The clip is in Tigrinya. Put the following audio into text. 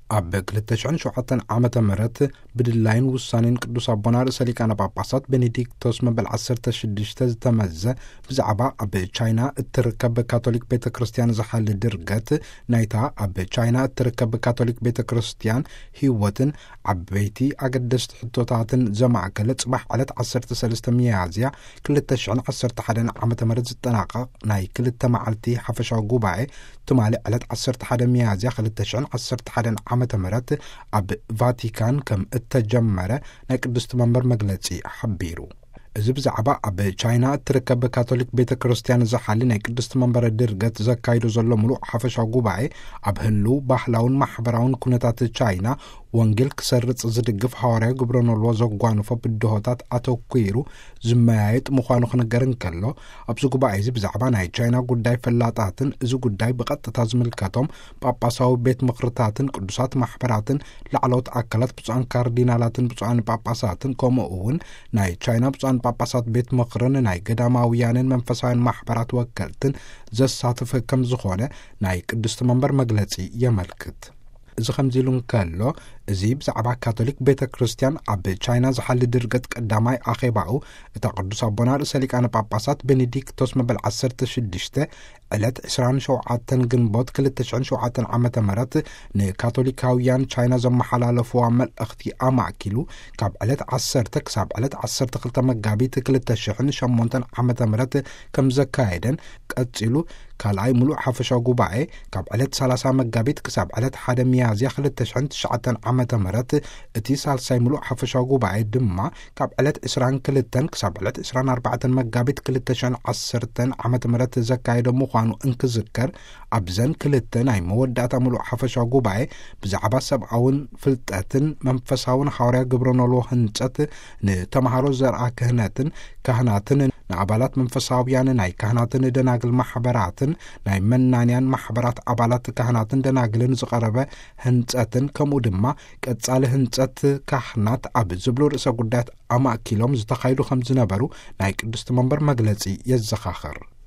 ኣብ 2007 ዓመተ ምህረት ብድላይን ውሳኔን ቅዱስ አቦና ርእሰ ሊቃነ ጳጳሳት ቤኔዲክቶስ መበል 16 ዝተመዘ ብዛዕባ ኣብ ቻይና እትርከብ ካቶሊክ ቤተ ክርስቲያን ዝሓሊ ድርገት ናይታ ኣብ ቻይና እትርከብ ካቶሊክ ቤተ ክርስቲያን ህይወትን ዓበይቲ ኣገደስቲ ሕቶታትን ዘማዕከለ ጽባሕ ዕለት 13 ሚያዝያ 2011 ዓመተ ምህረት ዝጠናቀቕ ናይ ክልተ መዓልቲ ሓፈሻዊ ጉባኤ ትማሊ ዕለት 11 ሚያዝያ 2011 ዓመተ ምህረት ኣብ ቫቲካን ከም እተጀመረ ናይ ቅድስት መንበር መግለጺ ሓቢሩ። እዚ ብዛዕባ ኣብ ቻይና እትርከብ ካቶሊክ ቤተ ክርስቲያን ዝሓሊ ናይ ቅድስት መንበር ድርገት ዘካይዶ ዘሎ ሙሉእ ሓፈሻዊ ጉባኤ ኣብ ህልው ባህላውን ማሕበራውን ኩነታት ቻይና ወንጌል ክሰርጽ ዝድግፍ ሐዋርያዊ ግብረኖሎ ዘጓንፎ ብድሆታት ኣተኲሩ ዝመያየጥ ምዃኑ ክነገር እንከሎ ኣብዚ ጉባኤ እዚ ብዛዕባ ናይ ቻይና ጉዳይ ፈላጣትን እዚ ጉዳይ ብቐጥታ ዝምልከቶም ጳጳሳዊ ቤት ምኽርታትን ቅዱሳት ማሕበራትን ላዕለዎት ኣካላት ብፁዓን ካርዲናላትን ብፁዓን ጳጳሳትን ከምኡ እውን ናይ ቻይና ብፁዓን ጳጳሳት ቤት ምኽርን ናይ ገዳማውያንን መንፈሳውያን ማሕበራት ወከልትን ዘሳትፍ ከም ዝኾነ ናይ ቅድስት መንበር መግለጺ የመልክት። እዚ ከምዚ ኢሉ እንከሎ እዚ ብዛዕባ ካቶሊክ ቤተ ክርስቲያን ኣብ ቻይና ዝሓሊ ድርገት ቀዳማይ ኣኼባኡ እታ ቅዱስ አቦና ርእሰ ሊቃነ ጳጳሳት ቤኔዲክቶስ መበል 16 ዕለት 27 ግንቦት 2007 ዓመተ ምህረት ንካቶሊካውያን ቻይና ዘመሓላለፍዋ መልእኽቲ ኣማዕኪሉ ካብ ዕለት 10 ክሳብ ዕለት 12 መጋቢት 2008 ዓመተ ምህረት ከም ዘካየደን ቀጺሉ ካልኣይ ሙሉእ ሓፈሻዊ ጉባኤ ካብ ዕለት 30 መጋቢት ክሳብ ዕለት 1 ሚያዝያ 2009 ዓመተ ምህረት እቲ ሳልሳይ ሙሉእ ሓፈሻዊ ጉባኤ ድማ ካብ ዕለት 22 ክሳብ ዕለት 24 መጋቢት 2010 ዓመተ ምህረት ዘካየደ ምዃኑ እንክዝከር ኣብዘን ክልተ ናይ መወዳእታ ሙሉእ ሓፈሻዊ ጉባኤ ብዛዕባ ሰብኣውን ፍልጠትን መንፈሳውን ሐዋርያ ግብረኖሎ ህንጸት ንተምሃሮ ዘርአ ክህነትን ካህናትን ንኣባላት መንፈሳውያን ናይ ካህናትን ደናግል ማሕበራትን ናይ መናንያን ማሕበራት ኣባላት ካህናትን ደናግልን ዝቐረበ ህንጸትን ከምኡ ድማ ቀጻሊ ህንጸት ካህናት ኣብ ዝብሉ ርእሰ ጉዳያት ኣማእኪሎም ዝተኻይዱ ከም ዝነበሩ ናይ ቅድስት መንበር መግለጺ የዘኻኽር።